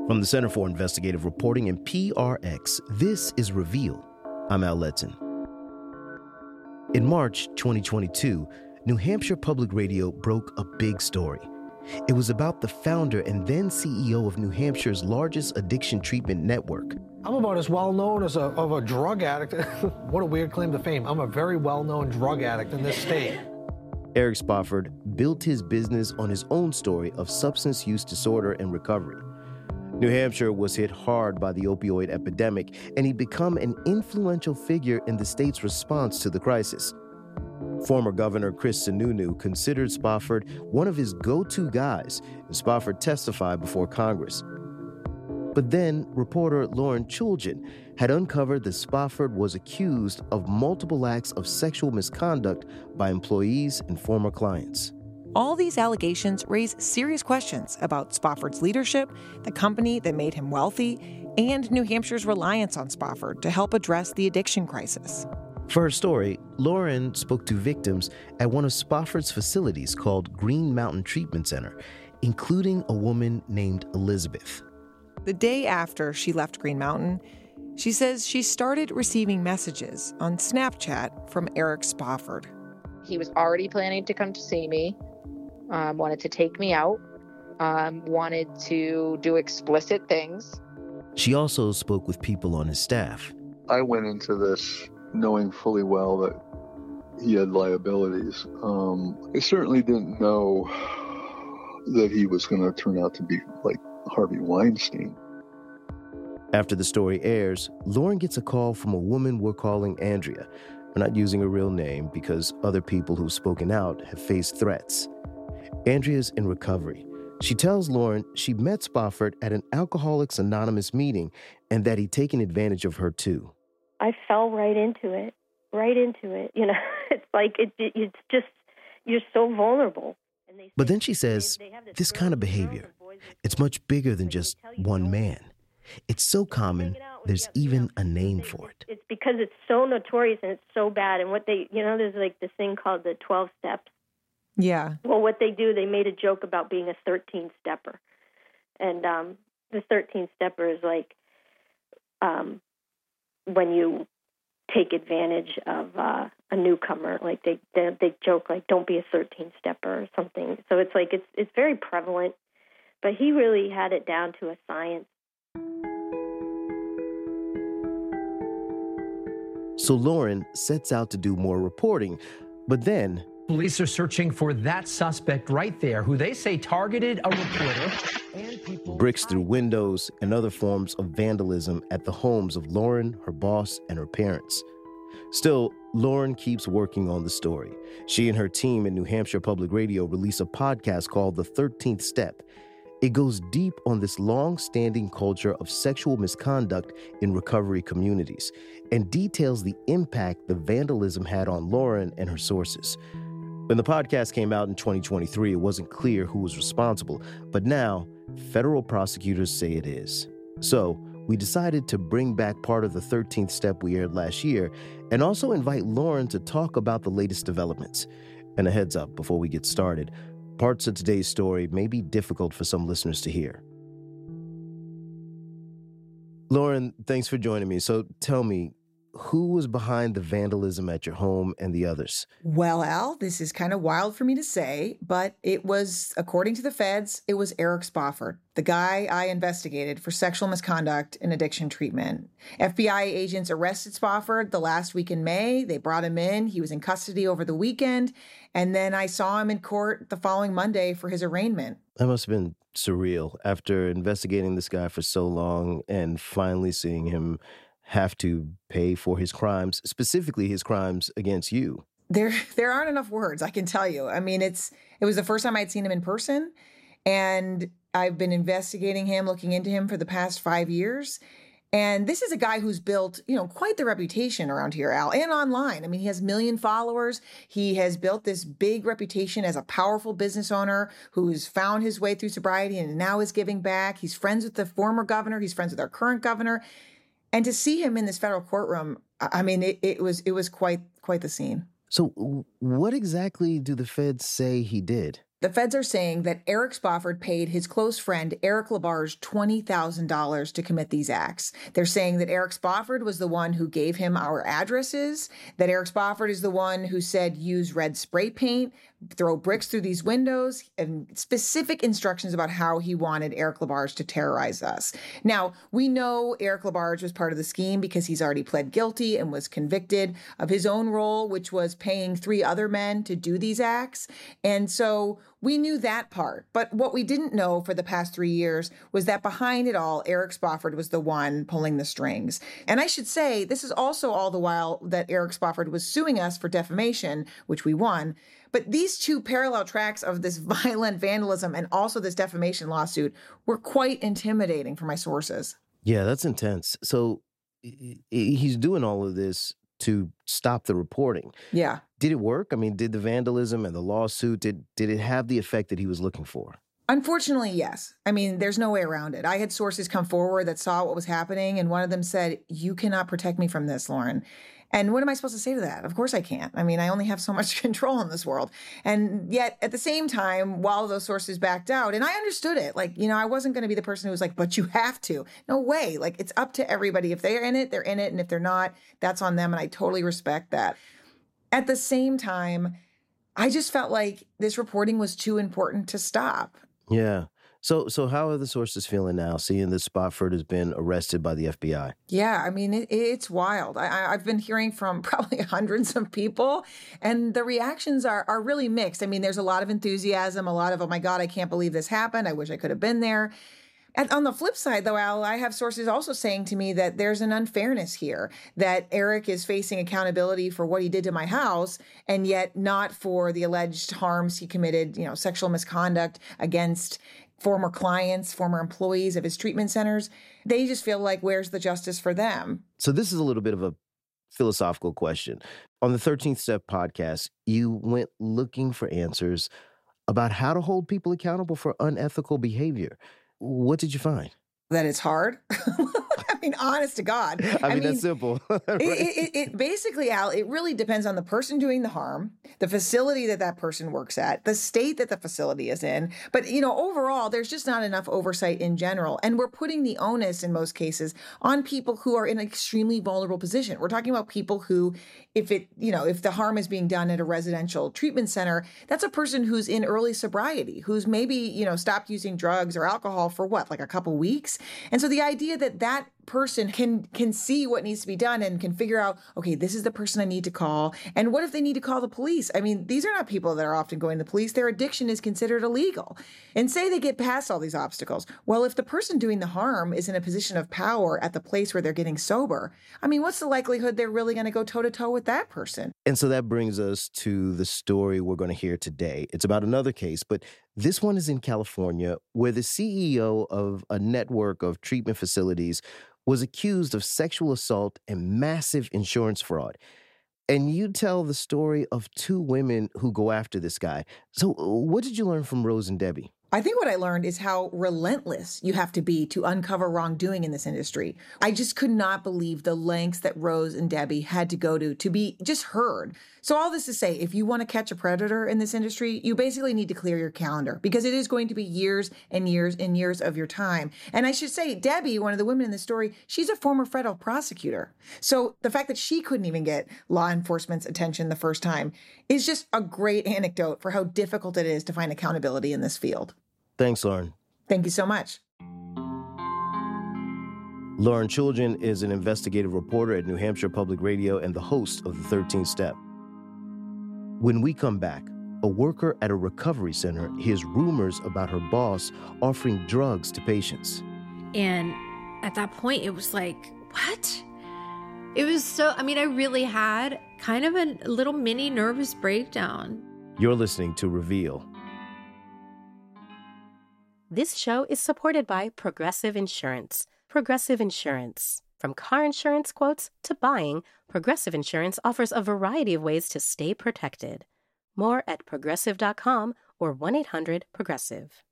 From the Center for Investigative Reporting and PRX, this is Reveal. I'm Al Letton. In March 2022, New Hampshire Public Radio broke a big story. It was about the founder and then CEO of New Hampshire's largest addiction treatment network. I'm about as well known as a drug addict. What a weird claim to fame. I'm a very well-known drug addict in this state. Eric Spofford built his business on his own story of substance use disorder and recovery. New Hampshire was hit hard by the opioid epidemic, and he'd become an influential figure in the state's response to the crisis. Former Governor Chris Sununu considered Spofford one of his go-to guys, and Spofford testified before Congress. But then, reporter Lauren Chooljian had uncovered that Spofford was accused of multiple acts of sexual misconduct by employees and former clients. All these allegations raise serious questions about Spofford's leadership, the company that made him wealthy, and New Hampshire's reliance on Spofford to help address the addiction crisis. For her story, Lauren spoke to victims at one of Spofford's facilities called Green Mountain Treatment Center, including a woman named Elizabeth. The day after she left Green Mountain, she says she started receiving messages on Snapchat from Eric Spofford. He was already planning to come to see me, wanted to take me out, wanted to do explicit things. She also spoke with people on his staff. I went into this knowing fully well that he had liabilities. I certainly didn't know that he was going to turn out to be like Harvey Weinstein. After the story airs, Lauren gets a call from a woman we're calling Andrea. We're not using a real name because other people who've spoken out have faced threats. Andrea's in recovery. She tells Lauren she met Spofford at an Alcoholics Anonymous meeting and that he'd taken advantage of her too. I fell right into it. You know, it's like it's just, you're so vulnerable. But then she says this kind of behavior, it's much bigger than just one man. It's so common, there's even a name for it. It's because it's so notorious and it's so bad. And what there's like this thing called the 12 steps. Yeah. Well, what they do, they made a joke about being a 13-stepper. And the 13-stepper is like when you take advantage of a newcomer, like they joke like, don't be a 13-stepper or something. So it's like it's very prevalent, but he really had it down to a science. So Lauren sets out to do more reporting, but then police are searching for that suspect right there, who they say targeted a reporter and people. Bricks through windows and other forms of vandalism at the homes of Lauren, her boss, and her parents. Still, Lauren keeps working on the story. She and her team at New Hampshire Public Radio release a podcast called The 13th Step. It goes deep on this long-standing culture of sexual misconduct in recovery communities and details the impact the vandalism had on Lauren and her sources. When the podcast came out in 2023, it wasn't clear who was responsible, but now federal prosecutors say it is. So we decided to bring back part of the 13th Step we aired last year and also invite Lauren to talk about the latest developments. And a heads up before we get started, parts of today's story may be difficult for some listeners to hear. Lauren, thanks for joining me. So tell me, who was behind the vandalism at your home and the others? Well, Al, this is kind of wild for me to say, but it was, according to the feds, it was Eric Spofford, the guy I investigated for sexual misconduct and addiction treatment. FBI agents arrested Spofford the last week in May. They brought him in. He was in custody over the weekend. And then I saw him in court the following Monday for his arraignment. That must have been surreal after investigating this guy for so long and finally seeing him have to pay for his crimes, specifically his crimes against you. There aren't enough words, I can tell you. I mean, it was the first time I'd seen him in person, and I've been investigating him, looking into him for the past 5 years. And this is a guy who's built, quite the reputation around here, Al, and online. I mean, he has 1 million followers. He has built this big reputation as a powerful business owner who's found his way through sobriety and now is giving back. He's friends with the former governor. He's friends with our current governor. And to see him in this federal courtroom, I mean, it was quite the scene. So what exactly do the feds say he did? The feds are saying that Eric Spofford paid his close friend Eric LaBarge $20,000 to commit these acts. They're saying that Eric Spofford was the one who gave him our addresses, that Eric Spofford is the one who said use red spray paint, throw bricks through these windows, and specific instructions about how he wanted Eric LaBarge to terrorize us. Now, we know Eric LaBarge was part of the scheme because he's already pled guilty and was convicted of his own role, which was paying 3 other men to do these acts. And so we knew that part. But what we didn't know for the past 3 years was that behind it all, Eric Spofford was the one pulling the strings. And I should say, this is also all the while that Eric Spofford was suing us for defamation, which we won. But these 2 parallel tracks of this violent vandalism and also this defamation lawsuit were quite intimidating for my sources. Yeah, that's intense. So he's doing all of this to stop the reporting. Yeah. Did it work? I mean, did the vandalism and the lawsuit, did it have the effect that he was looking for? Unfortunately, yes. I mean, there's no way around it. I had sources come forward that saw what was happening, and one of them said, "You cannot protect me from this, Lauren." And what am I supposed to say to that? Of course I can't. I mean, I only have so much control in this world. And yet, at the same time, while those sources backed out, and I understood it, like, I wasn't going to be the person who was like, but you have to. No way. Like, it's up to everybody. If they're in it, they're in it. And if they're not, that's on them. And I totally respect that. At the same time, I just felt like this reporting was too important to stop. Yeah. So how are the sources feeling now, seeing that Spofford has been arrested by the FBI? Yeah, I mean, it's wild. I've been hearing from probably hundreds of people, and the reactions are really mixed. I mean, there's a lot of enthusiasm, a lot of, oh my God, I can't believe this happened. I wish I could have been there. And on the flip side, though, Al, I have sources also saying to me that there's an unfairness here, that Eric is facing accountability for what he did to my house, and yet not for the alleged harms he committed, sexual misconduct against former clients, former employees of his treatment centers. They just feel like, where's the justice for them? So this is a little bit of a philosophical question. On the 13th Step podcast, you went looking for answers about how to hold people accountable for unethical behavior. What did you find? That it's hard. I mean, honest to God. I mean, that's simple. Right? It basically, Al, it really depends on the person doing the harm, the facility that person works at, the state that the facility is in. But, overall, there's just not enough oversight in general. And we're putting the onus in most cases on people who are in an extremely vulnerable position. We're talking about people who, if the harm is being done at a residential treatment center, that's a person who's in early sobriety, who's maybe, stopped using drugs or alcohol for like a couple weeks. And so the idea that person can see what needs to be done and can figure out, okay, this is the person I need to call. And what if they need to call the police? I mean, these are not people that are often going to the police. Their addiction is considered illegal. And say they get past all these obstacles. Well, if the person doing the harm is in a position of power at the place where they're getting sober, I mean, what's the likelihood they're really going to go toe-to-toe with that person? And so that brings us to the story we're going to hear today. It's about another case, but this one is in California, where the CEO of a network of treatment facilities was accused of sexual assault and massive insurance fraud. And you tell the story of 2 women who go after this guy. So what did you learn from Rose and Debbie? I think what I learned is how relentless you have to be to uncover wrongdoing in this industry. I just could not believe the lengths that Rose and Debbie had to go to be just heard. So all this to say, if you want to catch a predator in this industry, you basically need to clear your calendar because it is going to be years and years and years of your time. And I should say, Debbie, one of the women in the story, she's a former federal prosecutor. So the fact that she couldn't even get law enforcement's attention the first time is just a great anecdote for how difficult it is to find accountability in this field. Thanks, Lauren. Thank you so much. Lauren Chooljian is an investigative reporter at New Hampshire Public Radio and the host of The 13th Step. When we come back, a worker at a recovery center hears rumors about her boss offering drugs to patients. And at that point, it was like, what? It was I really had kind of a little mini nervous breakdown. You're listening to Reveal. This show is supported by Progressive Insurance. Progressive Insurance. From car insurance quotes to buying, Progressive Insurance offers a variety of ways to stay protected. More at Progressive.com or 1-800-PROGRESSIVE.